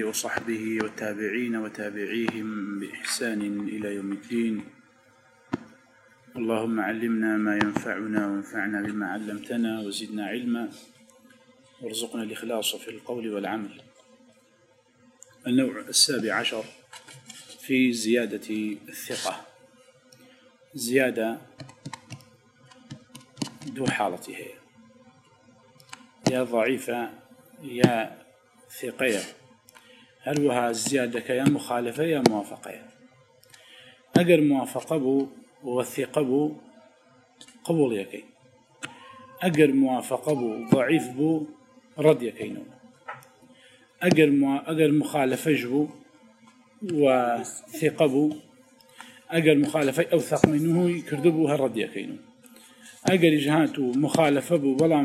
آله وصحبه والتابعين وتابعيهم بإحسان إلى يوم الدين. اللهم علمنا ما ينفعنا وانفعنا بما علمتنا وزدنا علما وارزقنا الإخلاص في القول والعمل. النوع 17 في زيادة الثقة، زيادة ذو حالته، يا ضعيفة يا ثقية، هل وها الزيادة يا مخالفة يا موافقة. أجر موافقة بو والثقة بو قبول يكين، أجر موافقة بو ضعيف بو رد يكينون، أجر مخالفة جبو وثقة بو، أجر مخالفة أوثق منه يكردبوها رد يكينون، أجر جهاته مخالفة بو بلا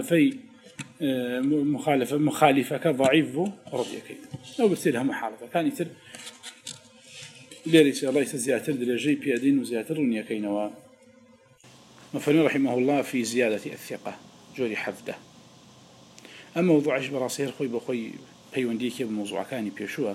مخالفة كضعيف بو رد يكينون. لو بتلها محالفة كان يتر ليريس الله يسزياتر درجي بيادين وزياتر يكينوا. مفنون رحمه الله في زيادة الثقة جوري حفده. أما موضوع عجب راسير خوي بخوي بيونديك بموضوع كاني بيشوه،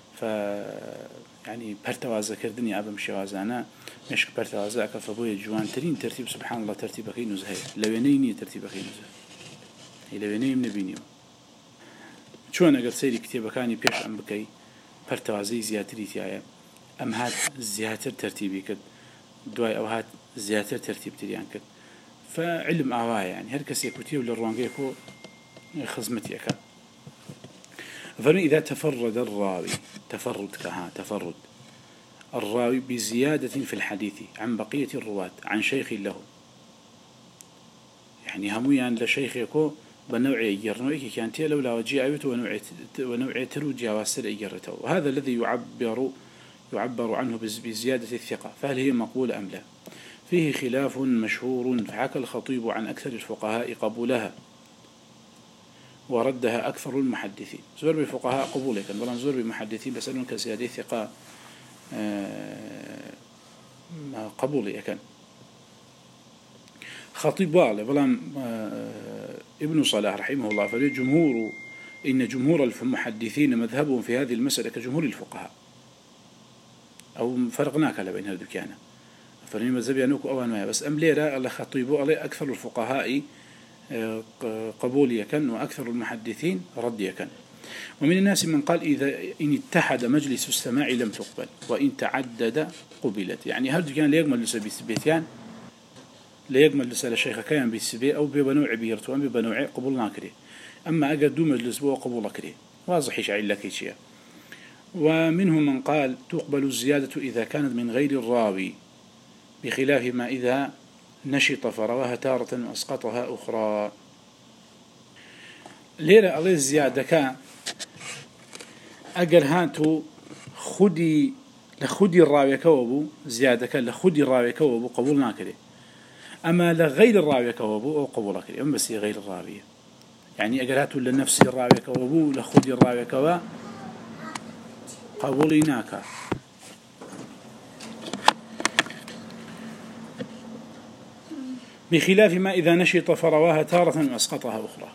يعني برتوازة كردني أبا مشوازانا مشك برتوازة كفبوي جوان ترين ترتيب سبحان الله ترتيب خي نزهي لوينيني ترتيب خي نزهي لويني من بينيو شو أنا قلت سيري كتيبة كاني بيش أم بكي برتوازي زياتري تيايا أم هات زياتر ترتيبي كد دواي أو هات زياتر ترتيب تريان كد فعلم آوايا يعني هركس يكوتيو للروانجيكو خزمتي أكاد. فمن إذا تفرد الراوي تفرد الراوي بزيادة في الحديث عن بقية الرواة عن شيخ له، يعني هميان لشيخ يكو بنوعي يجرنوئك كانت لولا وجي عيوته ونوعي تروجي واسر يجرته، وهذا الذي يعبر عنه بزيادة الثقة، فهل هي مقبولة أم لا؟ فيه خلاف مشهور، فحكى الخطيب عن أكثر الفقهاء قبولها وردها أكثر المحدثين. زور بفقهاء قبولك بلان زور بمحدثين بسألون كزيادة ثقة قبولي كان خطيب والي بلان ابن صلاح رحمه الله فلي إن جمهور المحدثين مذهبهم في هذه المسألة كجمهور الفقهاء، أو فرقناك على بين هالدكانة فلن مذهب ينوك أوان ما بس أم ليرا على خطيبه على أكثر الفقهاء قبولي كان وأكثر المحدثين ردي كان. ومن الناس من قال إذا إن اتحد مجلس السماع لم تقبل وإن تعدد قبلت، يعني هل كان ليجمل لسبيتيان ليجمل لسال شيخ كان بيسبي أو ببنوع بيرتوان ببنوع قبولنا كريه، أما أجد دو مجلس بو قبول كريه واضح يشعل لك شيء. ومنهم من قال تقبل الزيادة إذا كانت من غير الراوي بخلاف ما إذا نشط فرواها تارة وأسقطها أخرى. ليرة عليه الزيادة كان أجر هاتو خدي الراوي كوابو زيادة كان لخدي الراوي كوابو قبولنا كريه، أما لغير الراوي كوابو أو قبول كريه، أما بس غير الراوي يعني أجر هاتو لنفس الراوي كوابو لخدي الراوي كوا قبولناك. بخلاف ما إذا نشط فرواها تارة وأسقطها أخرى،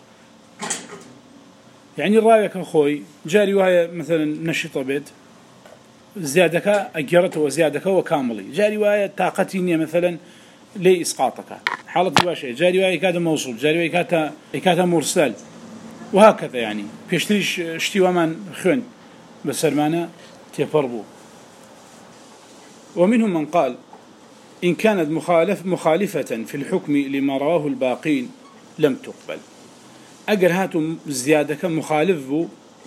يعني الراوي كخوي جاري وهي مثلا نشط بيت زيادك أجرته وزيادك وكاملي، جاري وهي طاقتيني مثلا لإسقاطك حالة باشا، جاري وهي كاد موصول، جاري وهي كاد مرسل، وهكذا يعني بيشتريش اشتوى من خن بسرمانة تفربو. ومنهم من قال إن كانت مخالفة في الحكم لما رواه الباقين لم تقبل، أجر هاتوا زيادة مخالف بو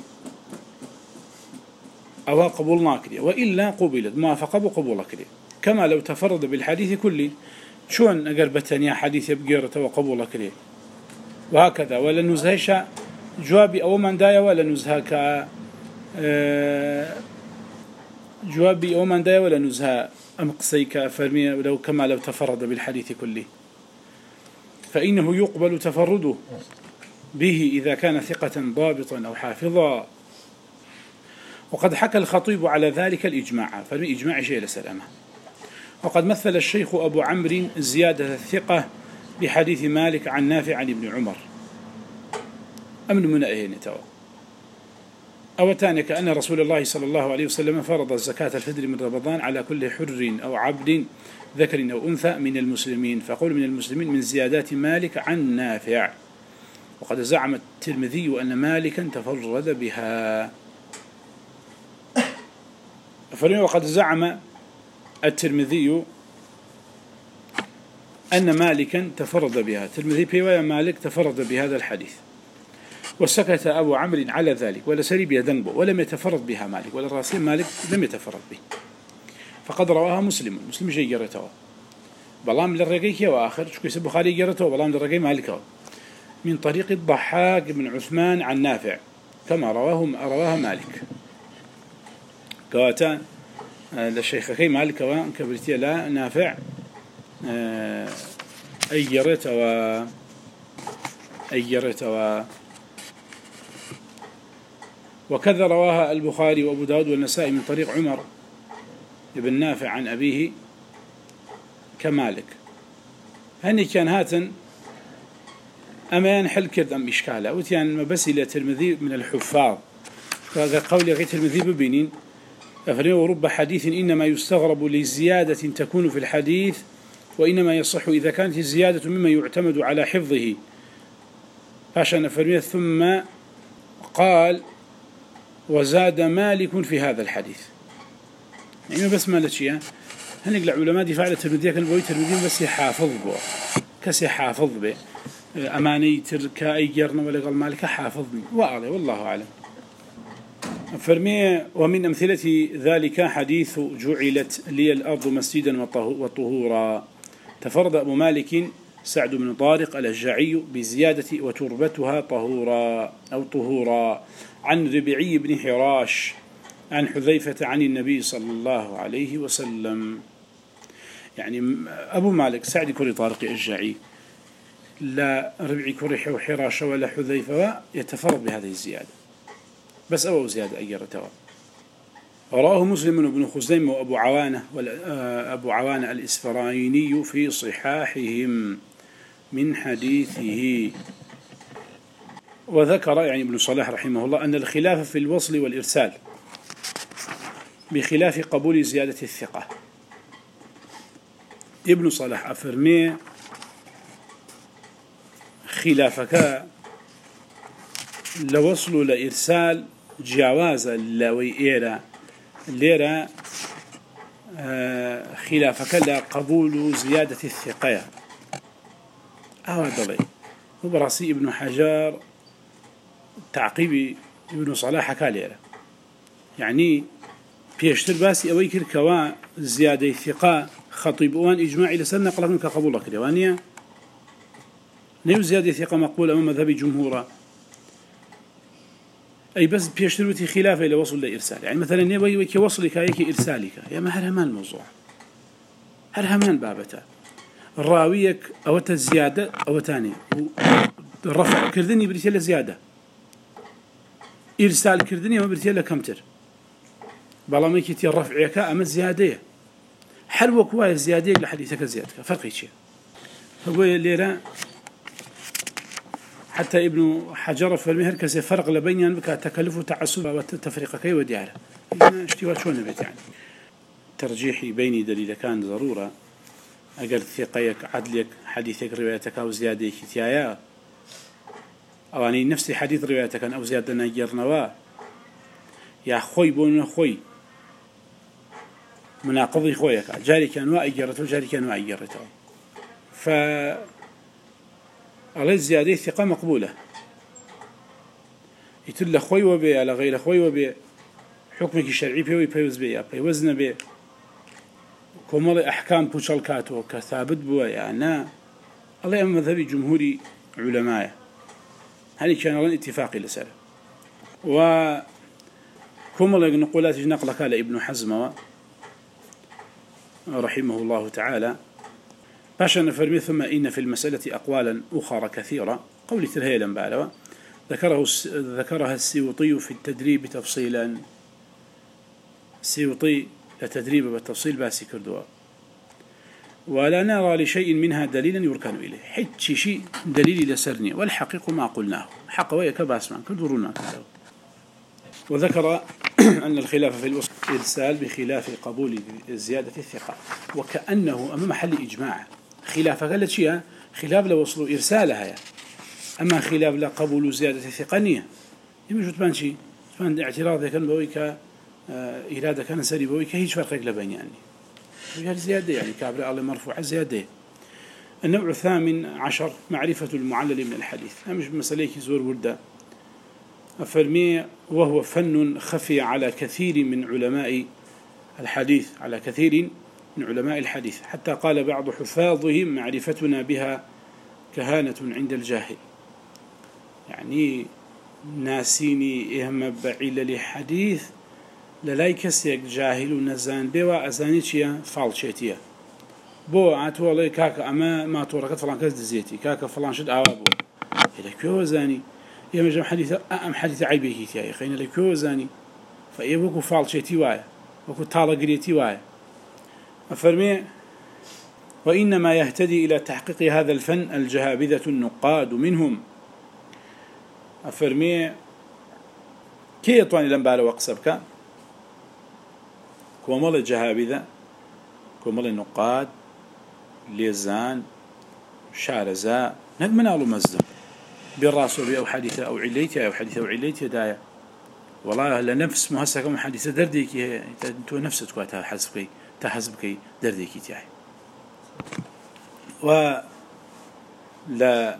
أو قبولنا كده وإلا قبلت موافقة بقبول كده، كما لو تفرد بالحديث كله شون أجر بتنيا حديث يبقيرته وقبول كده، وهكذا ولا نزهش جوابي أو من دايا ولا نزهك جوابي أو من دايا ولا نزها أم قصيك فرمي لو كما لو تفرد بالحديث كله، فإنه يقبل تفرده به إذا كان ثقة ضابطا أو حافظا. وقد حكى الخطيب على ذلك الإجماع، فالإجماع شيء لسلامة. وقد مثل الشيخ أبو عمرو زيادة الثقة بحديث مالك عن نافع عن ابن عمر أمن من أهين توا أو تاني كأن رسول الله صلى الله عليه وسلم فرض زكاة الفطر من رمضان على كل حر أو عبد ذكر أو أنثى من المسلمين، فقول من المسلمين من زيادات مالك عن نافع. وقد زعم الترمذي أن مالكا تفرد بها. وقد زعم الترمذي أن مالكا تفرد بها، الترمذي بيوى مالك تفرد بهذا الحديث، وسكت أبو عمرو على ذلك ولا سري بيدنبه ولم يتفرد بها مالك، ولا الراسين مالك لم يتفرد به، فقد رواها مسلم جي جرته بلام للرقيك وآخر شو يسب بخاري جرته بلام للرقي مالك من طريق الضحاك بن عثمان عن نافع كما رواها مالك كواتا للشيخ كي مالك وكبرتي لا نافع أيرت وكذا رواها البخاري وأبو داود والنسائي من طريق عمر بن نافع عن أبيه كمالك. هني كان هاتن أمان حل كرد أم إشكاله وتيان ما بس إلى ترمذي من الحفاظ، هذا قول غير ترمذي ببينين أفريق ورب حديث إنما يستغرب لزيادة تكون في الحديث، وإنما يصح إذا كانت الزيادة مما يعتمد على حفظه. فعشان أفرمي ثم قال وزاد مالك في هذا الحديث، يعني بس مالك شيء هنقل علماء دفاع الترمذي كان بوي ترمذي بس يحافظ به كسي حافظ به أماني تركا أي جرنا ولا قال مالك حافظني وأعلى والله أعلم. فرمي ومن أمثلة ذلك حديث جعلت لي الأرض مسجدا وطهورا، تفرد أبو مالك سعد بن طارق الأشجعي بزيادة وتربتها طهورا أو طهورا عن ربيعي بن حراش عن حذيفة عن النبي صلى الله عليه وسلم. يعني أبو مالك سعد كري طارق الأشجعي لا ربيعي كري حراش ولا حذيفة يتفرد بهذه الزيادة، بس أبو زيادة أجرتها. رواه مسلم بن خزيمة وأبو عوانة الإسفرايني في صحاحهم من حديثه. وذكر يعني ابن صلاح رحمه الله أن الخلاف في الوصل والإرسال بخلاف قبول زيادة الثقة. ابن صلاح أفرمي خلافك لوصل لإرسال جوازا لوي ليرا خلافك لا قبول زيادة الثقة هذا لي وبراسي ابن حجر تعقيب ابن صلاح كاليرا، يعني بيشتر باسي أويكر كوا زيادة الثقة خطيب وان إجماعي لسنة قلقن كقبول كروانيا نيو زيادة الثقة مقبولة أمام مذهب جمهورا، أي بس بيشتروتي خلافة إلى وصل لإرسال. يعني مثلا نبي ويكي وصلك هيك إرسالك يا ما هرهمان الموضوع هرهمان بابته الراويك أو الزيادة أو تاني الرفع كردني بريتيلا زيادة إرسال كردني ما بريتيلا كمتر بلا ما يكتي الرفع يكا أما زيادة حلوة كواي زيادة لحديثك زيادة فرق شيء. هو ليرا حتى ابن حجر في المهر كسي فرق لبين بك تكلف وتعسب وتفريق كي ودياره اشتوى شو نبيت يعني ترجيحي بيني دليل كان ضرورة أقل ثقيك عدلك حديثك روايتك أو زيادة كتيايا أو أني نفسي حديث روايتك أو زيادة نجر نوا يا خوي بون خوي مناقضي خويك جاري كان وأجرته جاري كان وأجرته على زيادة ثقة مقبولة يتل خوي وبي على غير خوي وبي حكمك الشرعي بيوز بي بيوزن بي كمال أحكام بوشالكاتو كثابت بوا يعني الله يأمن مذهبي جمهوري علماء هذه كان لن اتفاقي لسالة وكمال نقولات نقلك على ابن حزم رحمه الله تعالى باشا نفرمي ثم إن في المسألة أقوالا أخرى كثيرة قولي ترهيلا بعلوة ذكرها السيوطي في التدريب تفصيلا السيوطي لتدريب بالتفصيل باسي كردوا ولا نرى لشيء منها دليلا يركن إليه حج شيء دليل لسرني والحقيق ما قلناه حق ويك باسمان كدرونا وذكر أن الخلاف في الإرسال بخلاف قبول زيادة الثقة، وكأنه أمام محل إجماع. خلاف قالت شيء خلاف لو وصلوا إرسالها، أما خلاف لقبول زيادة الثقة نية يمشي تبان شيء تبان اعتراض كان بويك إرادة كان سري بويك هيج فرق لبين يعني زيادة يعني كابر الله مرفوع زيادة. النوع الثامن عشر معرفة المعلل من الحديث. مش مسألة زور وردة أفرمي، وهو فن خفي على كثير من علماء الحديث، على كثير من علماء الحديث، حتى قال بعض حفاظهم معرفتنا بها كهانة عند الجاهل. يعني ناسيني إهم بعيل لحديث للايكسيك جاهل نزان بوا أزانيشيا فالشيتيا بو عاتوا الله كاكا أما ما توركت فلان كز دزيتي كاكا فلان شد عوابو إذا كيو زاني يا جم حديث حديث عيبه تياي خينا لكيو زاني فيبوكو فالشيتي واي وكو طالق قريتي واي. أفرمي وإنما يهتدي إلى تحقيق هذا الفن الجهابذة النقاد منهم. أفرمي كي يطواني لنبال وقصبك كومال الجهابذة كومال النقاد ليزان شارزاء نقمنالو مزدم بالراسو أو حديثة أو عليتي أو حديثة أو عليتي داية والله لنفس مهسكم حديثة درديكي تو نفسك واتها حسبكي درديكي تاعي و لا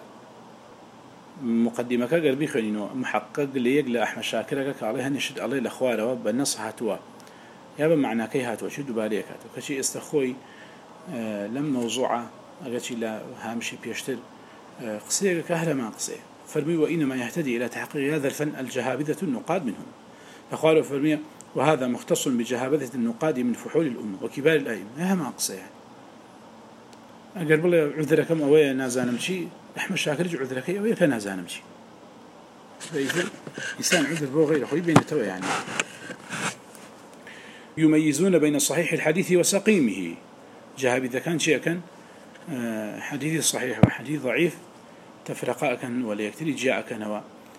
مقدمة قلبي خلينه محقق ليقل أحمد شاكرك عليها نشد عليه الأخوار وبالنص هاتوا يابا معنى كي هاتوا شدوا باليك هاتوا كشي استخوي لم موضوعة أغتشي لا هامشي بيشتر قصير كهلا ما قصير. فرمي وإنما يهتدي إلى تحقيق هذا الفن الجهابذة النقاد منهم. فقالوا فرمي وهذا مختص بجهابذة النقاد من فحول الأمة وكبار الأئمة. يا ما قصير أقول بالله عذرك كم أويا نازانمشي أحمد شاكر عذرك أويا كنازانمشي فإذا إنسان عذر بو غير أخوي بين توي يعني. يميزون بين صحيح الحديث وسقيمه. جهابذة كان شيء كان حديث صحيح وحديث ضعيف تفرقاء كان ولا يكتري جاء كان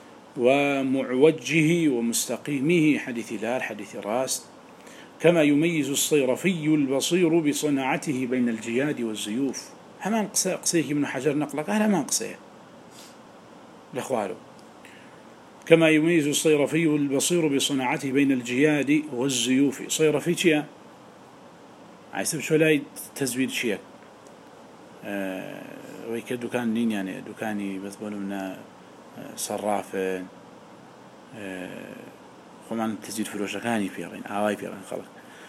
ومعوجه ومستقيمه حديث لا حديث راس. كما يميز الصيرفي البصير بصناعته بين الجياد والزيوف. همان قصيه من حجر نقلك هذا ما قصيه لأخواله. كما يميز الصيرفي البصير بصناعته بين الجياد والزيوف. صيرفي شيء عايز شو لا تزويد شيء ويك دكان نين يعني دكاني بس بقولنا صراف خمان تزيد فلوس كاني فيرين عواي فيرين خلق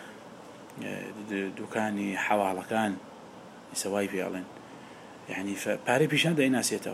دكاني حوالة كان يسوي فيرين يعني فباري بيشان ده ناسيته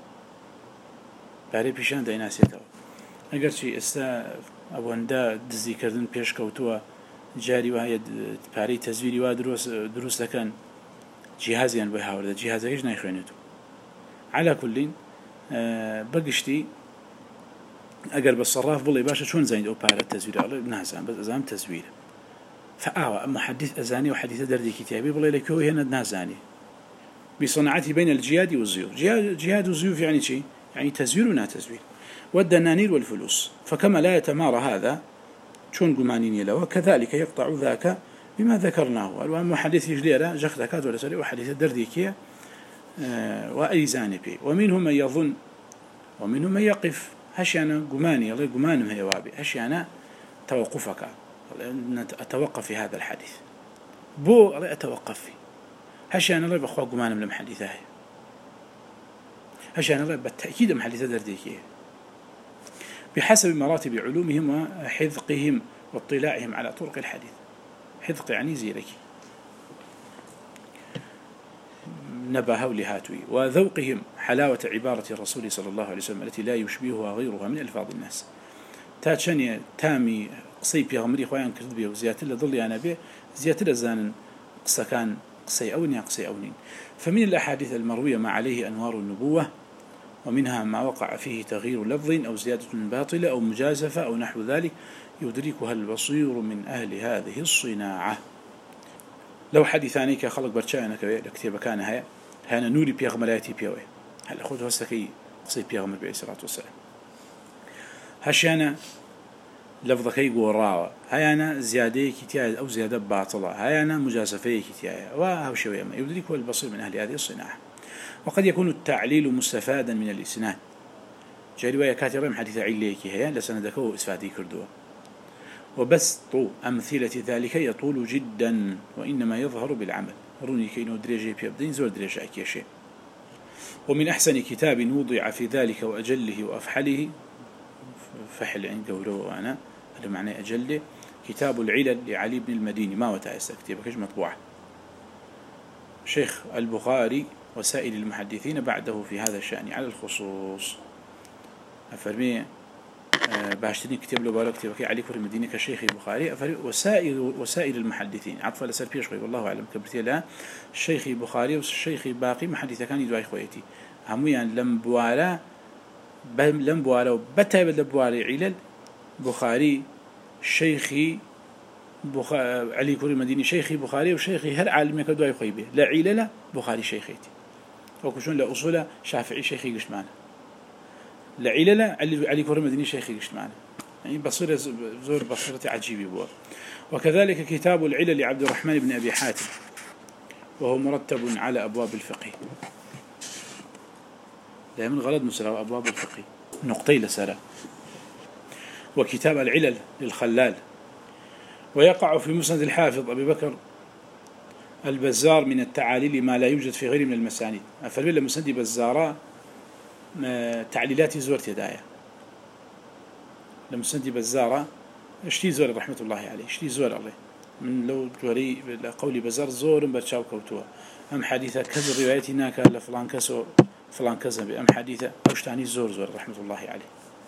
باري بيشان ده ناسيته. أقدر شيء استا أبواندا دزي كردن بيش كوتوا جاري وهي باري تزويري ودروس لكان جهازيا بهاورده جهازه ايش نايخوينته. على كل بقشتي اقرب الصراف بالله باشا شلون زين او بار التزوير الله نازان بس ازام تزوير فاوا محدث ازاني وحديث دردي كتابي بالله لكو هنا نازاني بصناعتي بين الجياد والزيوف. جياد والزيوف يعني شيء يعني تزوير ونا تزوير والدنانير والفلوس. فكما لا يتمارى هذا شون قمانين له وكذلك يقطع ذاك بما ذكرناه. المحدث يجليرا جختكات ولا سري وحديث درديكيه وأي زانبي. ومنهم من يظن ومنهم من يقف هشيانا قماني الله قمانم هي وابي هشيانا توقفك أتوقف في هذا الحديث بو الله أتوقف فيه هشيانا الله بأخوة قمانم لم حديثه هشيانا الله بالتأكيد من حديث درديكيه بحسب مراتب علومهم وحذقهم واطلاعهم على طرق الحديث. حذق يعني زيرك نباهوا لهاتوي وذوقهم حلاوة عبارة الرسول صلى الله عليه وسلم التي لا يشبهها غيرها من ألفاظ الناس. تاتشانيا تامي قصي بيغمري خوان كرد بيه وزيادة لظل أنا به زيادة لزان قصة كان قصي أوني قصي أونين. فمن الأحاديث المروية ما عليه أنوار النبوة ومنها ما وقع فيه تغيير لفظ أو زيادة باطلة أو مجازفة أو نحو ذلك يدركها البصير من أهل هذه الصناعة. لو حديثاني كخلق برشانا كتيبة كان هانا نوري بيغملاتي بيوي هل أخذ هستكي قصي بيغمل عليه الصلاة والسلام هشانا لفظ كي قراوة هيانا زيادة كتيا أو زيادة باطلة هيانا مجازفة كتيا وهو شوية ما يدرك البصير من أهل هذه الصناعة. وقد يكون التعليل مستفادا من الإسناد جاي رواية كاترة حديث عليك هي لسندكه إسفادي كردوه. وبسط أمثلة ذلك يطول جدا وإنما يظهر بالعمل روني كينو دريجي بيبدين زور دريجي أكي شيء. ومن أحسن كتاب وضع في ذلك وأجله وأفحله فحل عند قوله وأنا هذا معنى أجله كتاب العلل لعلي بن المديني ما وتأسى كتابك مطبوعة شيخ البخاري وسائر المحدثين بعده في هذا الشأن على الخصوص. أفرمي باشتري كتاب له كتابك علي كل المديني كشيخ البخاري أفرمي وسائر المحدثين عطف لسر بيش والله أعلم كبرتي لا الشيخ البخاري والشيخ باقي محدث كان يدعي خويتي هميا لم بوارا بتاي بدل بواري علل بخاري شيخي علي كل المديني شيخي بخاري وشيخي هر عالم يكدوا يخيبه لا علل بخاري شيخيتي وكشون لأصوله شافعي شيخي قش معنا لا علل علي كل المديني شيخي قش معنا يعني بصيرة زور بصيرة عجيبة بوا. وكذلك كتاب العلل لعبد الرحمن بن أبي حاتم وهو مرتب على أبواب الفقه لا من غلط مسألة أبواب الفقه نقطي لسرة. وكتاب العلل للخلال ويقع في مسند الحافظ أبي بكر البزار من التعاليل ما لا يوجد في غير من المسانيد. أفرمي مسند بزارة تعليلات زور تدايا لمسند بزارة اشتي زور رحمة الله عليه اشتي زور الله من لو جوري قولي بزار زور برشاو كوتوها أم حديثة كذا روايتي ناكا لفلان كسو فلان كذا بأم حديثة أوشتاني زور رحمة الله عليه.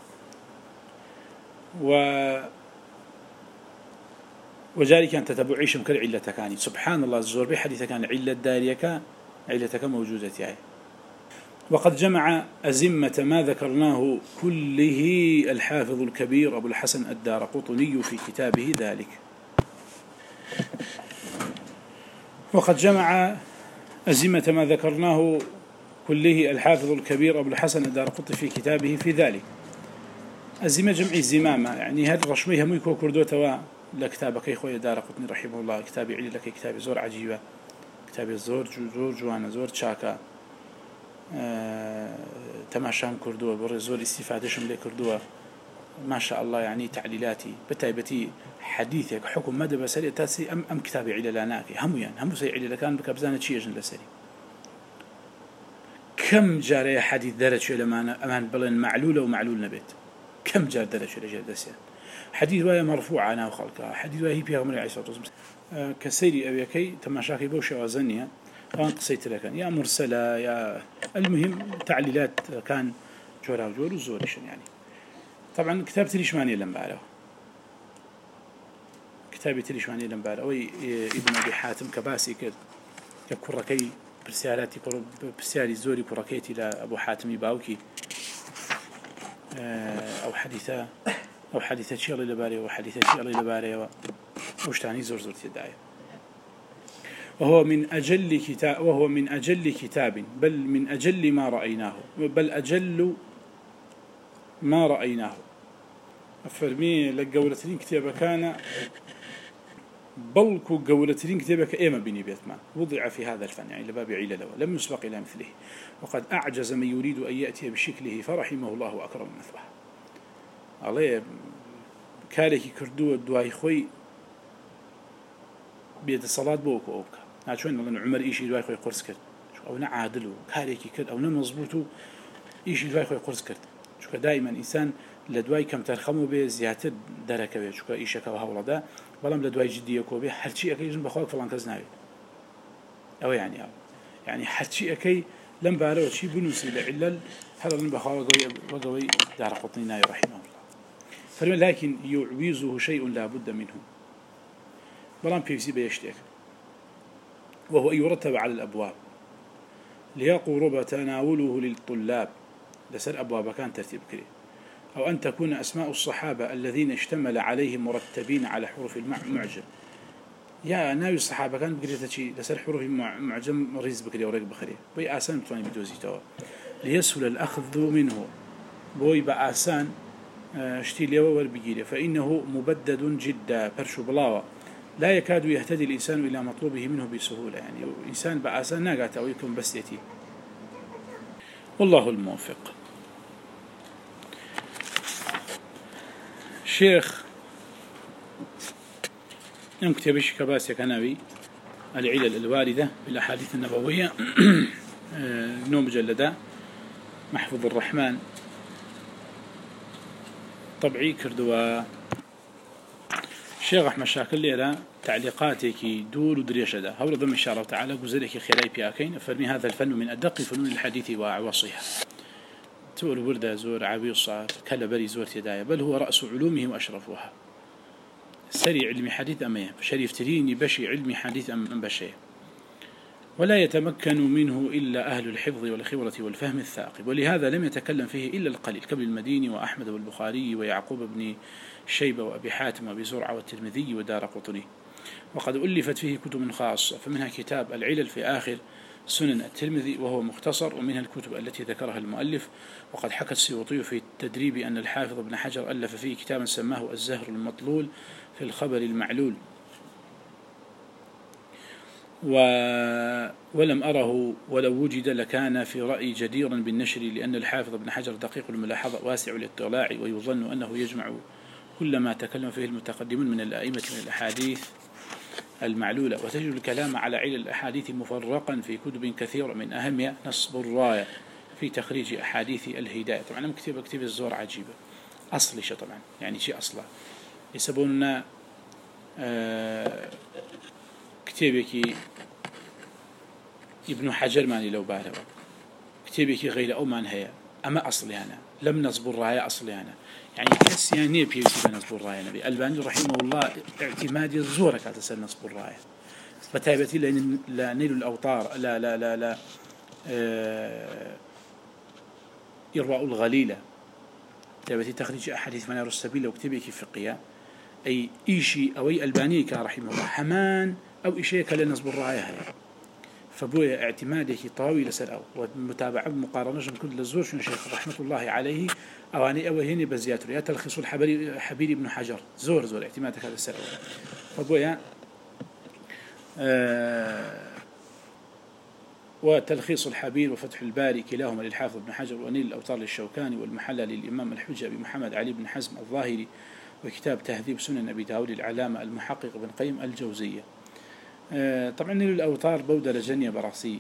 وذلك أن تتبعيش مكر علة كاني سبحان الله الزور بحديث كان علة داريك علتك موجودة يعني. وقد جمع أزمة ما ذكرناه كله الحافظ الكبير أبو الحسن الدارقطني في كتابه ذلك. وقد جمع أزمة ما ذكرناه كله الحافظ الكبير أبو الحسن الدارقطني في كتابه في ذلك. أزمة جمع الزمامة يعني هذا رشميها ميكو كردوتوا لكتابك يخوي دارقطني رحمه الله كتابي علي لك كتابي زور عجيبة كتابي زور جوانا زور شاكا تماشام كردوه بر زور استفادهشم لي كردوه ما شاء الله يعني تعليلاتي بتايبتي حديثك حكم مدى بسري تاسي أم كتابي علي لاناكي هم سي علي لكان بكبزانة شيء أجن لسري كم جاري حديث درج لما أمان بلن معلولة ومعلول نبت كم جار درج لجل دسيان حديث وهي مرفوع أنا وخلقها حديث وهي بيغمر عليه الصلاة والسلام كسيري أبيكي تماشاكي بوشي وزنية كان قصيت لك يا مرسلة يا المهم تعليلات كان جورا وجور وزوريشن يعني. طبعا كتاب تليشماني لم بعره كتابي تليشماني لم بعره وي ابن أبي حاتم كباسي كده ككركي برسالاتي برسالي زوري كركيتي لأبو حاتم باوكي أو حديثة شيء الله لباري وحديثة شيء الله لباري وش تاني زور تدعي. وهو من أجل كتاب بل من أجل ما رأيناه بل أجل ما رأيناه. أفرمي لقولتين كتابة كان بلكو قولتين كتابك إيما بني بيتمان وضع في هذا الفن يعني لباب علة لم يسبق إلى مثله. وقد أعجز من يريد أن يأتي بشكله فرحمه الله أكرم مثله. عليه كارك كردو الدواي خوي بيد الصلاة بوك وأوكا ناتشون والله عمر إيشي دواي خوي قرص كرت أو نعادله كارك كرت أو نمظبوطه إيشي دواي خوي قرص كرت شو دائما إنسان لدواي كم ترخمه بزيادة دركة بيه شو إيشة كوهولا ده والله لدواي جدية كوبي هل شيء أكيد بخواك فلان كزناوي أو يعني هل شيء أكيد لم بعرف شيء بنوسي لعلل هذا لم بخواك وقوي دار قطنينا رحمه الله. لكن يعويزه شيء لا بد منه بلان بيفسي بيشتك وهو أن يرتب على الأبواب ليقرب تناوله للطلاب لسر أبواب كان ترتيب كريم أو أن تكون أسماء الصحابة الذين اشتمل عليهم مرتبين على حروف المعجم يا ناوي الصحابة كان بقريتها شيء لسر حروف المعجم ريز بكري ورق بخري بي آسان بتواني بدوزي توا ليسهل الأخذ منه بوي بآسان شتي ليوا وربجيله فإنه مبدد جدا برشو بلاوة لا يكاد يهتدي الإنسان إلى مطلوبه منه بسهولة، يعني إنسان بأسان ناقات أو يكون بس يتي. والله الموفق. شيخ يمكن يبش كباس كنبي العلل الواردة بالأحاديث النبوية نوم مجلدة محفوظ الرحمن طبعي كردوا شيخ أحمد شاكر ليرا تعليقاتك دور ودريش هذا هو ربما إن شاء الله تعالى جزءك خيراي بياكين فرمي هذا الفن من أدق فنون الحديث وعواصيها تقول وردة زور عبيصة كلا بري زور تدايا بل هو رأس علومه وأشرفها. سري علمي حديث أميه شريف تريني بشي علمي حديث أم بشي ولا يتمكن منه إلا أهل الحفظ والخبرة والفهم الثاقب، ولهذا لم يتكلم فيه إلا القليل كابن المديني وأحمد والبخاري ويعقوب بن شيبة وأبي حاتم وأبي زرعة والترمذي ودار قطني. وقد ألفت فيه كتب خاصة فمنها كتاب العلل في آخر سنن الترمذي وهو مختصر، ومنها الكتب التي ذكرها المؤلف. وقد حكى السيوطي في التدريب أن الحافظ ابن حجر ألف فيه كتابا سماه الزهر المطلول في الخبر المعلول، ولم أره ولو وجد لكان في رأي جديرا بالنشر، لأن الحافظ ابن حجر دقيق الملاحظة واسع الاطلاع، ويظن أنه يجمع كل ما تكلم فيه المتقدمون من الأئمة من الأحاديث المعلولة. وتجد الكلام على علل الأحاديث مفرقا في كتب كثيرة من أهمها نصب الراية في تخريج أحاديث الهداية. طبعا أنا مكتب الزور عجيبة أصلي شيء طبعا يعني شيء أصلا يسبون كتابك ابن حجر ماني لو بالغ كتابك غير أو من هي أما أصلي أنا لم نصب الراية أصلي أنا يعني كس يعني بيوتي بنصب الراية نبي الباني رحمه الله اعتمادي الزورة كاتسال نصب الراية فتايبتي لا نيل الأوطار لا لا لا لا إرواء الغليلة تايبتي تخريج أحاديث منار السبيل وكتابك فقهية أي إيشي أو أي ألباني كرحمه الله حمان أو إشي كلنصب الراية هي فبويا اعتماده طويل سر والمتابعة بمقارنة كل الزور شنو شيخ رحمة الله عليه أواني أوهيني بزياتر يا تلخيص الحبيري ابن حجر زور اعتمادك هذا السر فبويا وتلخيص الحبير وفتح الباري كلاهما للحافظ ابن حجر، ونيل الأوطار للشوكاني، والمحلى للإمام الحجة أبي محمد علي بن حزم الظاهري، وكتاب تهذيب سنن أبي داود العلامة المحقق بن قيم الجوزية. طبعا نيل الأوطار بودر جنية براسي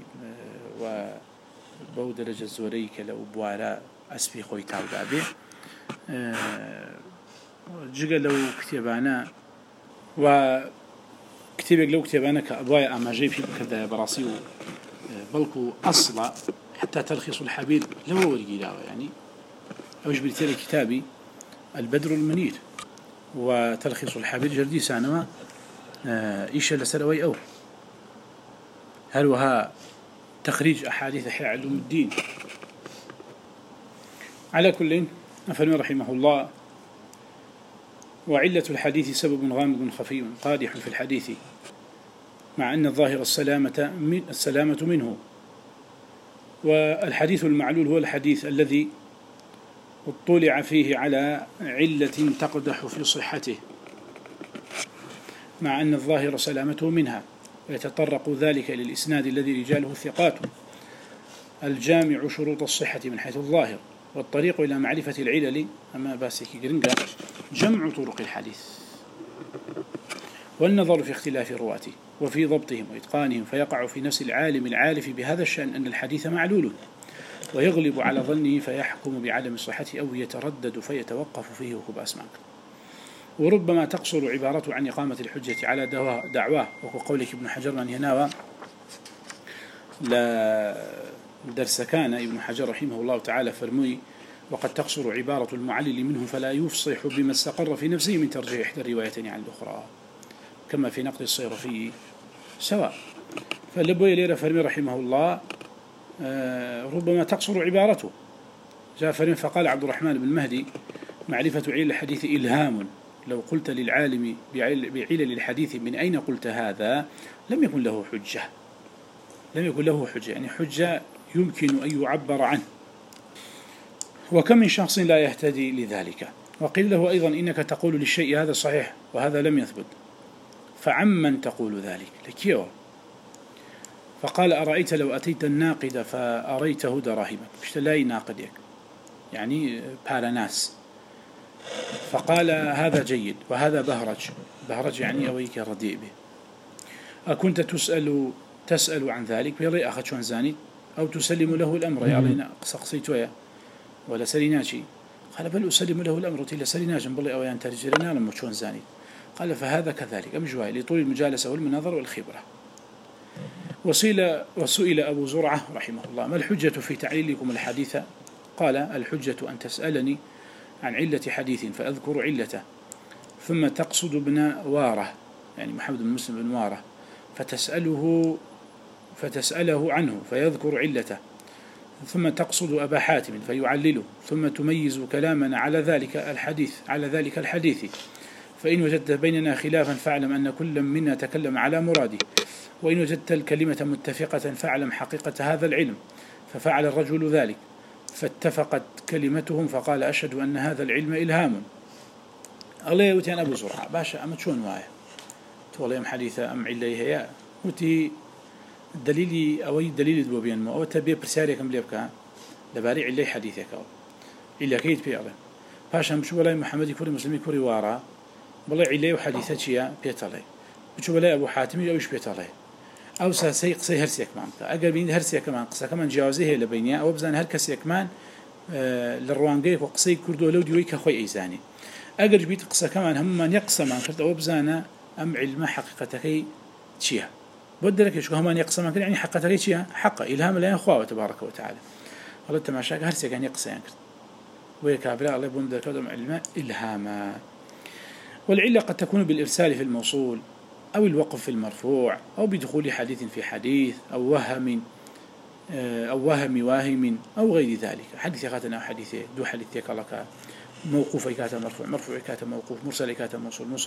وبودر جزوري كلا بوارا أسبي خوي تاودابي جيجا لو كتابانا وكتابك لو كتابانا كأبوايا أما جيب كذا براسي بلكو أصلا حتى تلخيص الحبير لو ورقيلاوه يعني أوش بالتالي كتابي البدر المنير وتلخيص الحبير جردي سانوا إيش لسروي أو هل وها تخريج أحاديث إحياء علوم الدين. على كل أفهم رحمه الله وعلة الحديث سبب غامض خفي قادح في الحديث مع أن الظاهر السلامة منه، والحديث المعلول هو الحديث الذي اطلع فيه على علة تقدح في صحته مع أن الظاهر سلامته منها، ويتطرق ذلك إلى الإسناد الذي رجاله ثقات الجامع شروط الصحة من حيث الظاهر، والطريق إلى معرفة العلل أما باسكي جرنجا جمع طرق الحديث والنظر في اختلاف رواته وفي ضبطهم وإتقانهم، فيقع في نفس العالم العارف بهذا الشأن أن الحديث معلول ويغلب على ظنه فيحكم بعدم صحته أو يتردد فيتوقف فيه وكب أسماك. وربما تقصر عبارته عن إقامة الحجة على دعواه وقولك ابن حجر من يناوى لا درس كان ابن حجر رحمه الله تعالى فرمي وقد تقصر عبارة المعلل منه فلا يفصح بما استقر في نفسه من ترجيح إحدى الروايتين عن الأخرى كما في نقد الصيرفي سواء. فاللبوي ليرة فرمي رحمه الله ربما تقصر عبارته جاء فرمي فقال عبد الرحمن بن مهدي معرفة علل الحديث إلهام، لو قلت للعالم بعلل الحديث من أين قلت هذا لم يكن له حجة يعني حجة يمكن أن يعبر عنه. وكم من شخص لا يهتدي لذلك وقيل له أيضا إنك تقول للشيء هذا صحيح وهذا لم يثبت، فعمن تقول ذلك لكيو؟ فقال أرأيت لو أتيت الناقد فأريته دراهمك، اشتلاي ناقدك يعني بارناس، فقال هذا جيد وهذا بهرج يعني أويك رديء به، أكنت تسأل عن ذلك بيري أخذ شون زاني أو تسلم له الأمر يا علينا قصقصيتويا ولا سليناشي؟ قال بل أسلم له الأمر تيلا سليناش بلي أو ينترجلنا لما شون زاني. قال فهذا كذلك أمجواه لطول المجالسة والمناظر والخبرة. وسئل أبو زرعة رحمه الله ما الحجة في تعليلكم الحديث؟ قال الحجة أن تسألني عن علة حديث فأذكر علته، ثم تقصد ابن واره يعني محمد بن مسلم بن واره فتسأله عنه فيذكر علته، ثم تقصد أبا حاتم فيعلله، ثم تميز كلامنا على ذلك الحديث، فإن وجدت بيننا خلافا فاعلم أن كل منا تكلم على مراده، وإن وجدت الكلمة متفقة فاعلم حقيقة هذا العلم. ففعل الرجل ذلك فاتفقت كلمتهم فقال أشهد أن هذا العلم إلهام. الله يوتيان أبو زرعة باشا أما شون وايه توليهم حديثة أم عليه يا وتي دليلي أو دليل دوبيان ما أو تبي برسالة كم ليبكا لباري عليه حديثك أو إلا كيد بيعله باشا مشو ولا محمد كوري مسلمي كوري وارا بالله عليه وحديثة يا بيتالي مشو ولا أبو حاتم أو إيش بيتالي أو سيق سي هرسي كمان أجر بين هرسي كمان قصة كمان جوازه لبينيا أو بزان هركسي كمان للروانجي وقصي كردو لو ديوي كخوي إيزاني أجر بيت قصة كمان هم من يقسم عن كرد أو بزانا أم علم حقيقتك تشيها بدلك شو هم من يقسم عن يعني حقيقتك تشيها حق إلهام لا يخواه تبارك وتعالى والله تماشاك هرسي كان يقصي عن كرد ويكابلا الله يبون ذلك علم إلهاما. والعلة قد تكون بالإرسال في الموصول أو الوقف في المرفوع أو بدخول حديث في حديث أو وهم واهم أو غير ذلك. حديث يكاتنا حديث دو حديث يكالك موقوف يكاتا مرفوع يكاتا موقوف مرسل يكاتا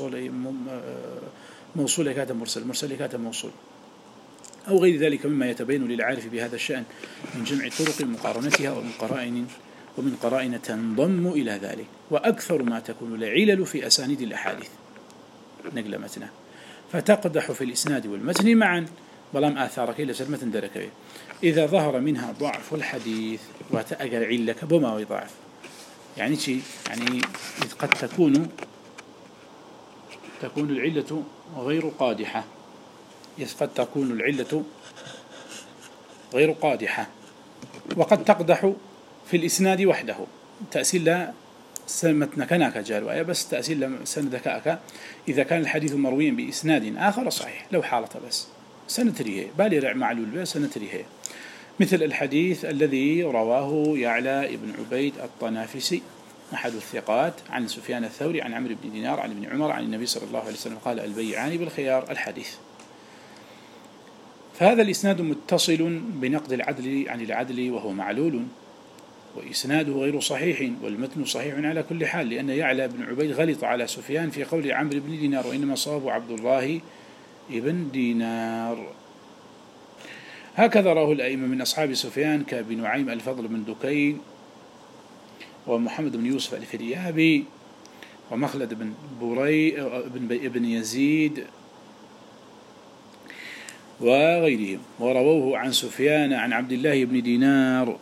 موصول يكاتا مرسل يكاتا موصول أو غير ذلك مما يتبين للعارف بهذا الشأن من جمع طرق مقارنتها ومن قرائن تنضم إلى ذلك. وأكثر ما تكون العلل في أسانيد الأحاديث نقل متنه فتقدح في الإسناد والمتن معا بلام آثارك إلى سلمة دركه إذا ظهر منها ضعف الحديث وتأجر علك بما وضعف يعني شيء يعني قد تكون العلة غير قادحة قد تكون العلة غير قادحة وقد تقدح في الإسناد وحده تأسيل لا سلمتنا كناك جاروايا بس تأسيل لا سندكاك إذا كان الحديث مرويا بإسناد آخر صحيح لو حالة بس سنتريه بالي معلول بس سنتريه مثل الحديث الذي رواه يعلى ابن عبيد الطنافسي أحد الثقات عن سفيان الثوري عن عمرو بن دينار عن ابن عمر عن النبي صلى الله عليه وسلم قال البيعان بالخيار الحديث. فهذا الإسناد متصل بنقد العدل عن العدل وهو معلول وإسناده غير صحيح والمتن صحيح على كل حال لأن يعلى بن عبيد غلط على سفيان في قول عمرو بن دينار وإنما صاب عبد الله ابن دينار. هكذا راه الأئمة من أصحاب سفيان كابن نعيم الفضل بن دكين ومحمد بن يوسف الفريابي ومخلد بن ابن يزيد وغيرهم ورووه عن سفيان عن عبد الله بن دينار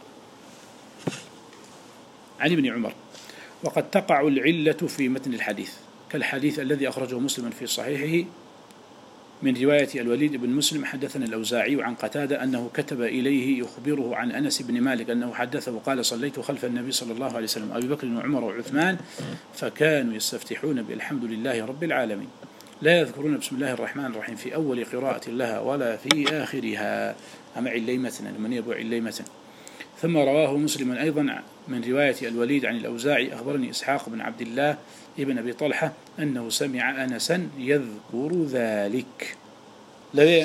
عن ابن عمر. وقد تقع العلة في متن الحديث كالحديث الذي أخرجه مسلم في صحيحه من رواية الوليد بن مسلم حدثنا الأوزاعي عن قتادة أنه كتب إليه يخبره عن أنس بن مالك أنه حدثه وقال صليت خلف النبي صلى الله عليه وسلم أبي بكر وعمر وعثمان فكانوا يستفتحون بالحمد لله رب العالمين لا يذكرون بسم الله الرحمن الرحيم في أول قراءة لها ولا في آخرها أمع الليمة لمن يبوع الليمة. ثم رواه مسلم أيضا من رواية الوليد عن الأوزاعي أخبرني إسحاق بن عبد الله ابن أبي طلحة أنه سمع أنسا يذكر ذلك. ليه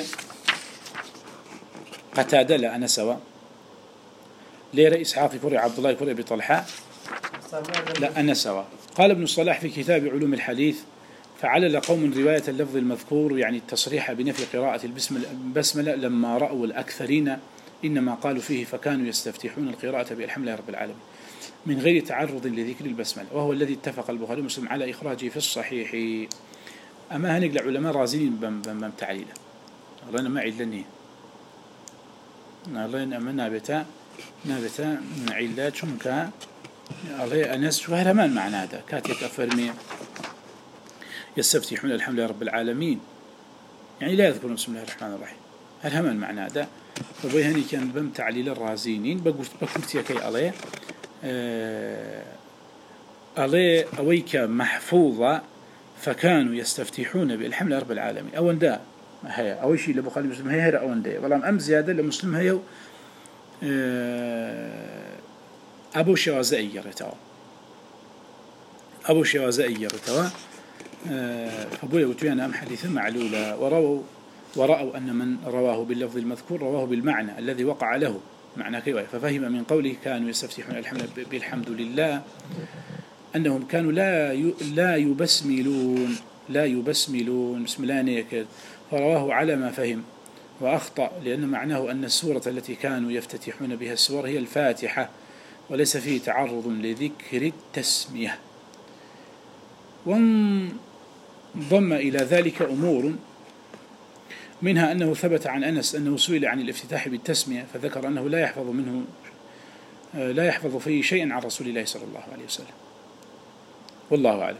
قتادة لا أنا سوا ليه إسحاق يقول عبد الله يقول أبي طلحة لا أنا سوا. قال ابن الصلاح في كتاب علوم الحديث فعلل قوم رواية اللفظ المذكور يعني التصريح بنفي قراءة البسملة لما رأوا الأكثرين إنما قالوا فيه فكانوا يستفتحون القراءة بالحمد لله رب العالمين. من غير تعرض لذكر البسملة، وهو الذي اتفق البخاري ومسلم على إخراجه في الصحيح. أما هنقل علماء رازين بمتعليله الله أنا ما علني الله أنا نابتا علات شمكا الله أنس شو هرمان معنى هذا كاتك أفرمي يستفتحون الحمد لله رب العالمين، يعني لا يذكرون بسم الله الرحمن الرحيم هرمان معنى هذا. وبيهني كان بمتعليل الرازينين بقولت يا كي عليه أويك محفوظة فكانوا يستفتحون بالحمد لله رب العالمين. أول دا هي أول شيء لبخاري مسلم هي أول دا والله أم زيادة لمسلم هي أبو شوازئي يرتوى فبويا وتويانا أم حديث معلولة ورأوا أن من رواه باللفظ المذكور رواه بالمعنى الذي وقع له معنى كيوه، ففهم من قوله كانوا يستفتحون بالحمد لله أنهم كانوا لا يبسملون بسم الله نيكد، فرواه على ما فهم وأخطأ، لأن معناه أن السورة التي كانوا يفتتحون بها السور هي الفاتحة وليس فيه تعرض لذكر التسمية. وانضم إلى ذلك أمور، منها أنه ثبت عن أنس أنه سئل عن الافتتاح بالتسمية فذكر أنه لا يحفظ فيه شيئا عن رسول الله صلى الله عليه وسلم، والله أعلم.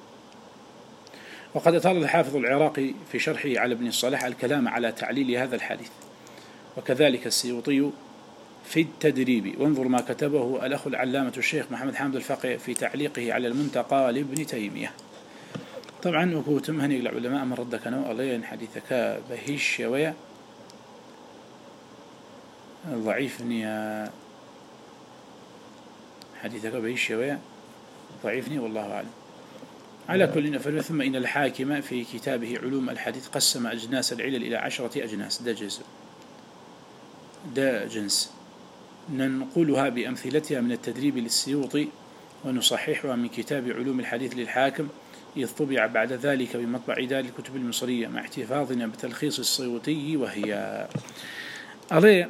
وقد أطال الحافظ العراقي في شرحه على ابن الصلاح الكلام على تعليل هذا الحديث، وكذلك السيوطي في التدريب. وانظر ما كتبه الأخ العلامة الشيخ محمد حامد الفقيه في تعليقه على المنتقى لابن تيمية. طبعا وكوتم هني العلماء من ردك أنا الله حديثك بهيش شوية ضعيفني، حديثك بهيش شوية ضعيفني والله أعلم. على كل أفل. ثم إن الحاكم في كتابه علوم الحديث قسم أجناس العلل إلى 10 أجناس، ده جنس ننقلها بأمثلتها من التدريب للسيوطي ونصححها من كتاب علوم الحديث للحاكم، إذ طبع بعد ذلك بمطبع دار الكتب المصرية مع احتفاظنا بتلخيص السيوطي. وهي عليه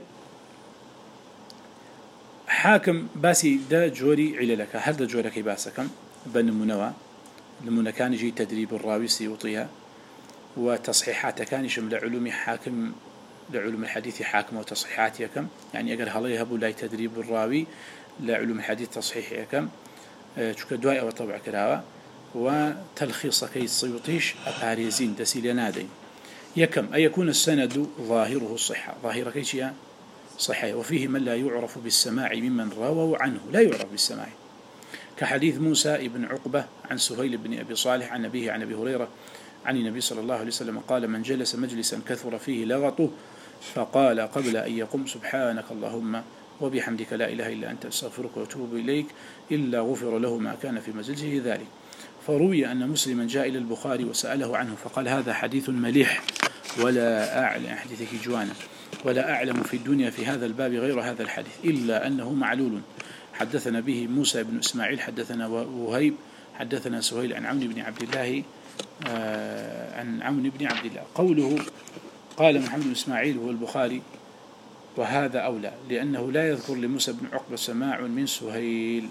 حاكم باسي دا جوري عللك، هل دا جورك باسكم بن منوى لمن كان يجي تدريب الراوي سيوطيها وتصحيحات كان يشمل علوم حاكم لعلوم الحديث حاكم وتصحيحات يكم، يعني أجر هلا يهبوا لا تدريب الراوي لعلوم الحديث تصحيح يكم شو كدواء أو طبع كراوة وتلخيص كي السيوطيش أباريزين دسيلنادين يكم أي يكون السند ظاهره الصحة، ظاهر كيشيا صحيح، وفيه من لا يعرف بالسماع ممن رووا عنه، لا يعرف بالسماع، كحديث موسى بن عقبة عن سهيل بن أبي صالح عن أبيه عن أبي هريرة عن النبي صلى الله عليه وسلم قال: من جلس مجلسا كثر فيه لغطه فقال قبل أن يقوم سبحانك اللهم وبحمدك لا إله إلا أنت أستغفرك وأتوب إليك إلا غفر له ما كان في مجلسه ذلك. فروي أن مسلما جاء إلى البخاري وسأله عنه فقال: هذا حديث مليح ولا أعلم حديثك جوانا ولا أعلم في الدنيا في هذا الباب غير هذا الحديث إلا أنه معلول. حدثنا به موسى بن إسماعيل حدثنا وهيب حدثنا سهيل عن عون بن عبد الله عن عون بن عبد الله. قوله قال محمد بن إسماعيل هو البخاري، وهذا أولى لأنه لا يذكر لموسى بن عقبة سماع من سهيل.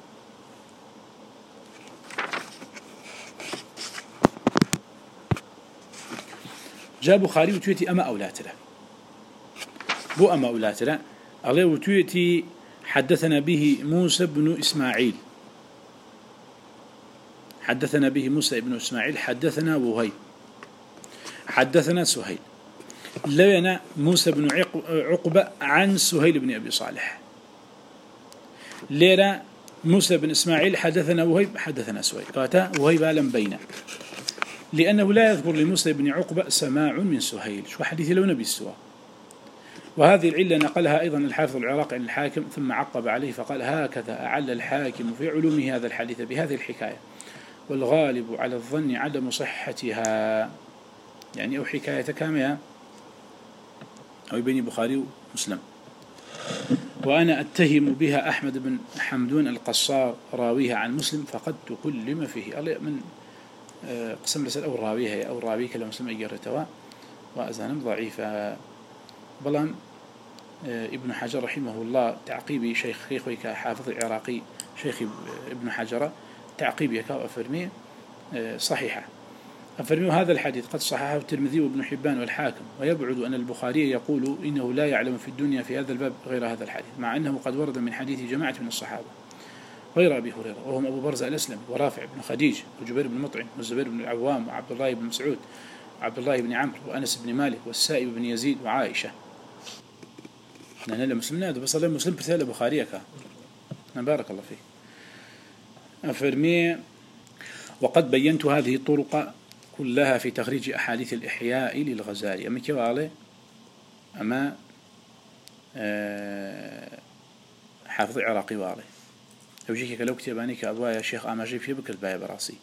جاء بخاري وتويتي أما أولاتنا بو أما أولاتنا عليه وتويتي حدثنا به موسى بن إسماعيل حدثنا به موسى بن إسماعيل حدثنا وهيب حدثنا سهيل. لنا موسى بن عقبة عن سهيل بن أبي صالح، لنا موسى بن إسماعيل حدثنا وهيب حدثنا سهيل، قاتا وهيب لم بينا لأنه لا يذكر لموسى بن عقبة سماع من سهيل، شو حديث لو نبي السوا. وهذه العلة نقلها أيضا الحافظ العراقي عن الحاكم ثم عقب عليه فقال: هكذا أعل الحاكم في علومه هذا الحديث بهذه الحكاية، والغالب على الظن عدم صحتها، يعني أو حكاية كاملة أو بين بخاري ومسلم. وأنا أتهم بها أحمد بن حمدون القصار راويها عن مسلم فقد تكلم فيه من قسم رسل أو راويها أو راوي كلام مسلم أجرتها وأزانم ضعيفة. بلان ابن حجر رحمه الله تعقيبي شيخي كحافظ العراقي شيخ ابن حجر تعقيبي كأفرمي صحيحة أفرمي هذا الحديث قد صححه الترمذي وابن حبان والحاكم، ويبعد أن البخاري يقول إنه لا يعلم في الدنيا في هذا الباب غير هذا الحديث، مع أنه قد ورد من حديث جماعة من الصحابة غير أبي هريرة، وهم أبو برزة الأسلمي ورافع بن خديج وجبير بن مطعم والزبير بن العوام وعبد الله بن مسعود وعبد الله بن عمرو وأنس بن مالك والسائب بن يزيد وعائشة. نحن المسلمين هذا بس الله مسلم بثال البخاري بارك الله فيه. أفرمي وقد بينت هذه الطرق كلها في تخريج أحاديث الإحياء للغزالي. أما كيف أما حافظ العراقي وعليه أوجيك لو كتباني كأبوايا يا شيخ أما جيب في بكر بايا براسي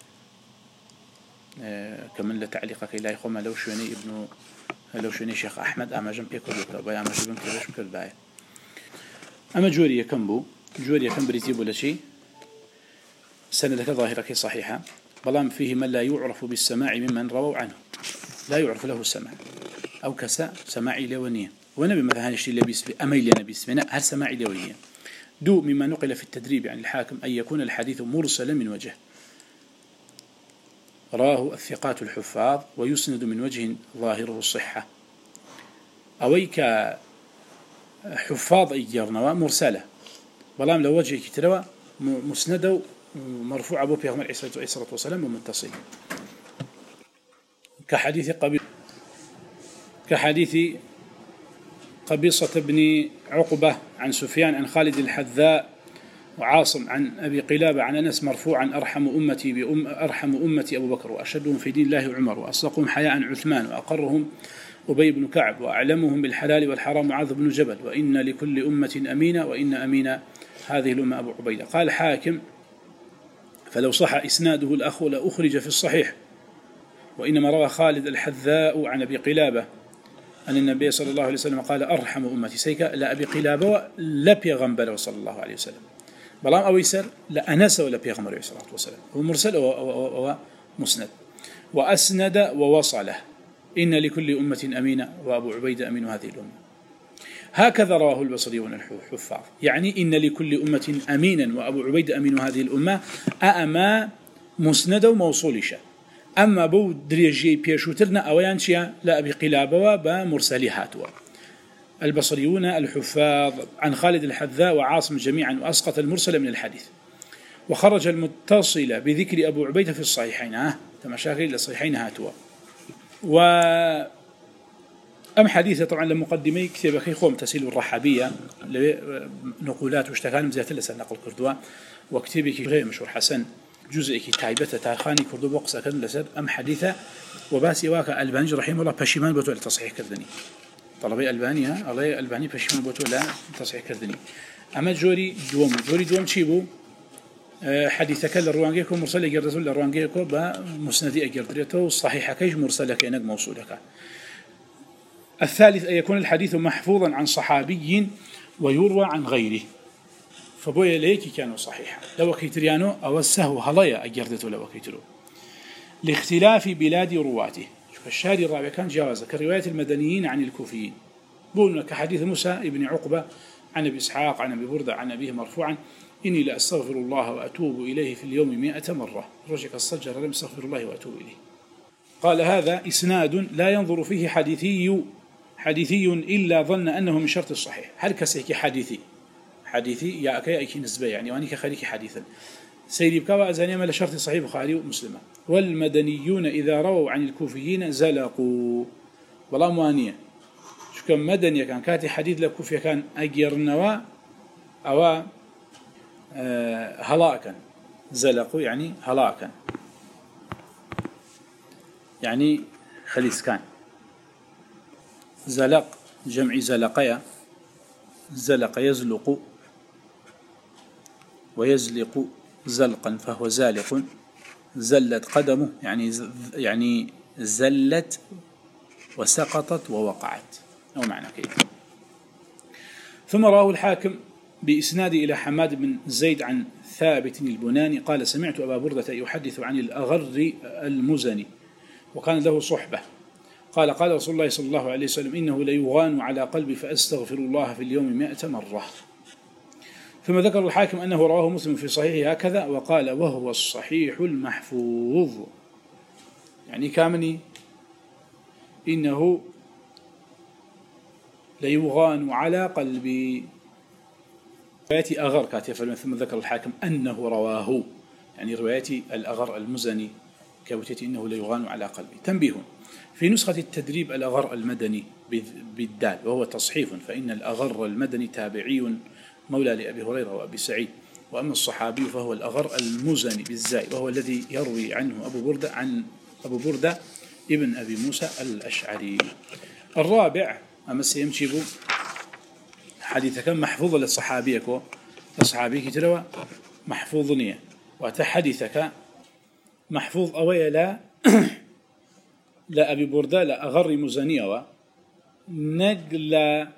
كمن لتعليقك إلهي خما لو شوني شيخ أحمد أما جنب يكل أبوايا أما جيب بكر بايا. أما جوريا كمبو جوريا كم بريتيب ولا شيء سندك ظاهرك صحيحة، بلام فيه من لا يعرف بالسماع ممن رووا عنه، لا يعرف له السماع أو كساء سماعي لونية، ونبي مثلا الشيء اللي بيسبي أميل نبي سمنا هل سماعي لونية. دو مما نقل في التدريب عن الحاكم أن يكون الحديث مرسلا من وجه راه الثقات الحفاظ ويسند من وجه ظاهره الصحة، أويك حفاظ إيجارنا مرسلة بلام لو وجه كتروا مسنده مرفوع أبو بيغمر عليه الصلاة والسلام ومتصل كحديث قبيصة بن عقبة عن سفيان عن خالد الحذاء وعاصم عن أبي قلابة عن أنس مرفوعا أرحم أمتي أبو بكر وأشدهم في دين الله عمر وأصدقهم حياء عثمان وأقرهم أبي بن كعب وأعلمهم بالحلال والحرام معاذ بن جبل وإن لكل أمة أمينة وإن أمين هذه الأمة أبو عبيدة. قال حاكم فلو صح إسناده الأخ لأخرج في الصحيح، وإنما روى خالد الحذاء عن أبي قلابة أن النبي صلى الله عليه وسلم قال أرحم أمتي سيكا لا أبي قلابة لا بيغمبر صلى الله عليه وسلم بلام أو يسر لا أنس ولا بيغمبر عليه الصلاة والسلام، هو مرسل ومسند وأسند ووصله إن لكل أمة أمينة وأبو عبيدة أمين هذه الأمة. هكذا رواه البصريون الحفاظ، يعني إن لكل أمة أمينا وأبو عبيدة أمين هذه الأمة أما مسند وموصول شيء. أما بو دريجي بيشوترنا أويانشيا لا أبي قلابة وبمرسلي هاتوا. البصريون الحفاظ عن خالد الحذاء وعاصم جميعا وأسقط المرسل من الحديث، وخرج المتصل بذكر أبو عبيدة في الصحيحين تمشاكل الصحيحين هاتوا. أم حديثة طبعا لمقدمي كتاب أخي خوم تسيل الرحابية نقولات واشتغال زيادة لسان نقل كردوا وكتابك غير مشهور حسن جزء كتابة تارخاني كردوا بقصة كان لسان أم حديثة وباسي واقع الباني رحمه الله بشيمان بتوع التصحيح كردني طلبي ألبانيا الله ألباني بشيمان بتوع لا تصحيح كردني. أما جوري دوم شيبو حديثك للروانجيكو مرسل أجر رسول للروانجيكو بمسندي أجر دريته صحيح كيش مرسلك إنك موصولك. الثالث أن يكون الحديث محفوظا عن صحابي ويروى عن غيره، فبويا ليكي كانوا صحيحا لو كيتريانو أو السهو هلايا أجردته لو كيترو لاختلاف بلاد رواته. فالشاري الرابع كان جواز كرواية المدنيين عن الكوفيين بولنا كحديث موسى ابن عقبة عن أبي إسحاق عن أبي بردة عن أبيه مرفوعا إني لأستغفر الله وأتوب إليه في اليوم 100 مرة رجك الصجر لم استغفر الله وأتوب إليه. قال هذا إسناد لا ينظر فيه حديثي إلا ظن أنه من شرط الصحيح. هل كسيك حديثي يا أكي نسبة يعني وأني كخليك حديثا سيدي بكوا أزاني ما لشرط صحيح بخاري ومسلمة. والمدنيون إذا رووا عن الكوفيين زلقوا ولا موانية شو كان مدني كان كاتي حديث لكوفيا كان أجرنوا أو هلاكا زلقوا يعني هلاكا يعني خليس كان زلق جمع زلقيا زلق يزلق ويزلق زلقا فهو زالق زلت قدمه يعني زلت وسقطت ووقعت أو معنى كيف. ثم رواه الحاكم بإسناد إلى حماد بن زيد عن ثابت البناني قال سمعت أبا بردة يحدث عن الأغر المزني وكان له صحبة قال قال رسول الله صلى الله عليه وسلم إنه ليغان على قلبي فأستغفر الله في اليوم 100 مرة. ثم ذكر الحاكم أنه رواه مسلم في صحيحه هكذا وقال وهو الصحيح المحفوظ، يعني كامني إنه ليغان على قلبي رواية أغر كاتفة. ثم ذكر الحاكم أنه رواه، يعني رواية الأغر المزني كوتيتي إنه ليغان على قلبي. تنبيه: في نسخة التدريب الأغر المدني بالدال وهو تصحيف، فإن الأغر المدني تابعي مولى لأبي هريرة وأبي سعيد، وأما الصحابي فهو الأغر المزني بالزاي وهو الذي يروي عنه أبو بردة ابن أبي موسى الأشعري. الرابع أما سيمشيبو حديثك محفوظ للصحابيك الصحابي كتروا محفوظنية، وتحديثك محفوظ أوي لا أبي بردة لا أغر مزنية نقل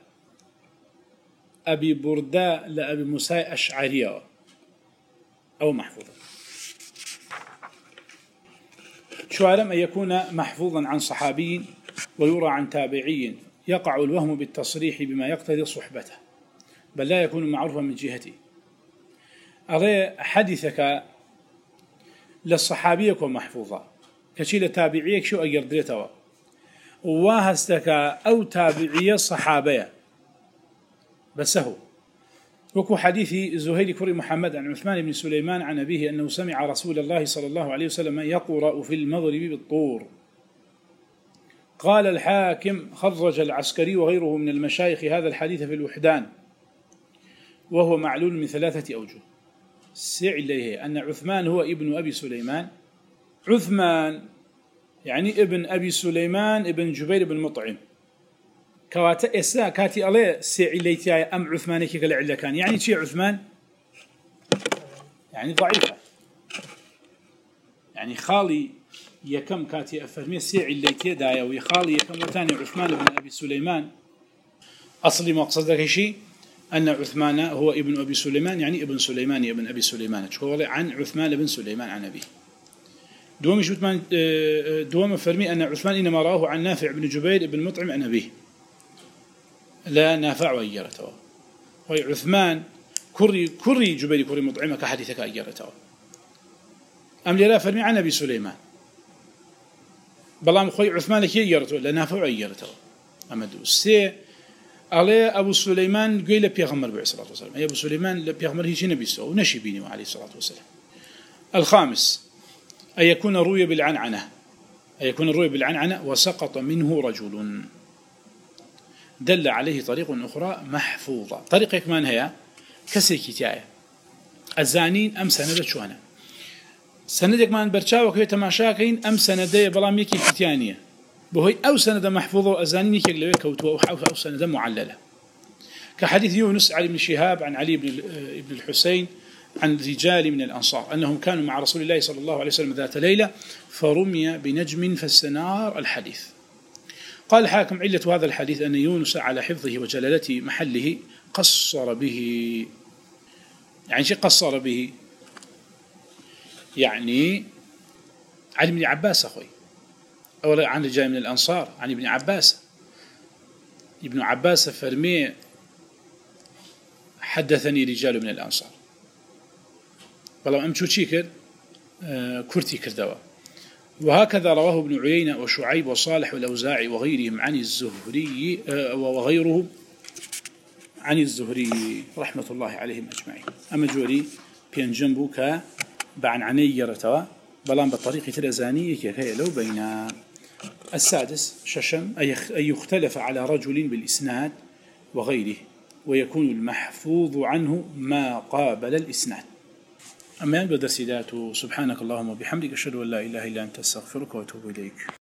أبي بردة لأبي موسى أشعري أو محفوظا. شو علم أن يكون محفوظا عن صحابي ويرى عن تابعي يقع الوهم بالتصريح بما يقتضي صحبته، بل لا يكون معروفا من جهته. أرى حديثك للصحابيك ومحفوظا كشيل تابعيك شو أجر دريتوا وهستك أو تابعية صحابية بس هو وكو حديث زهير كري محمد عن عثمان بن سليمان عن أبيه أنه سمع رسول الله صلى الله عليه وسلم يقرأ في المغرب بالطور. قال الحاكم خرج العسكري وغيره من المشايخ هذا الحديث في الوحدان وهو معلول من 3 أوجه. سع إليه أن عثمان هو ابن أبي سليمان، عثمان يعني ابن أبي سليمان ابن جبير بن مطعم كواتا إسا كاتي الله سع إليه أم عثمان كي قال علا كان يعني شيء عثمان يعني ضعيفة، يعني خالي يكم كاتي أفرمي سع إليه دايا ويخالي يكم وثاني عثمان بن أبي سليمان. أصلي مقصدك شيء أن عثمان هو ابن أبي سليمان يعني ابن سليمان ابن أبي سليمان عن عثمان بن سليمان عن أبيه. دوام فرمي أن عثمان إنما راه عن نافع بن جبير بن مطعم عن أبيه لا نافع وأيرته، عثمان كري جبير كري مطعم كحديثك أيرته. أم لا فرمي عن أبي سليمان بلام خوي عثمان كي أيرته لا نافع وأيرته. أما دوسي على أبو سليمان قيل بيغمر عليه الصلاة والسلام، أبو سليمان بيغمر هيش نبي سو ونشي بينه عليه الصلاة والسلام. الخامس أن يكون روي بالعنعنة وسقط منه رجل دل عليه طريق أخرى محفوظة. طريقة كمان هي كسي كتاية الزانين أم سندة شوانا سندك مان برشاوك هي تماشاكين أم سندة بلام يكي كتانية بهي أو سندة محفوظة وأزانين يكي لوي كوتوا أو سندة معللة كحديث يونس علي بن شهاب عن علي بن الحسين عن رجال من الأنصار أنهم كانوا مع رسول الله صلى الله عليه وسلم ذات ليلة فرمي بنجم فاستنار الحديث. قال الحاكم علة هذا الحديث أن يونس على حفظه وجلالة محله قصر به. يعني شيء قصر به؟ يعني عن ابن عباس أخوي أولا عن رجال من الأنصار عن ابن عباس فرمي حدثني رجال من الأنصار بلا أمشو شيكر كرتي كردوا. وهكذا رواه ابن عيينة وشعيب وصالح والأوزاعي وغيرهم عن الزهري وغيرهم عن الزهري رحمة الله عليهم أجمعين. أما جوري بين جنبك بعنعني يرتوا بلان بطريقة الأزانية كي لو بين. السادس ششم أن يختلف على رجل بالإسناد وغيره ويكون المحفوظ عنه ما قابل الإسناد. أما ينبدأ سيداته سبحانك اللهم وبحمدك أشهد أن لا إله إلا أنت أستغفرك وأتوب إليك.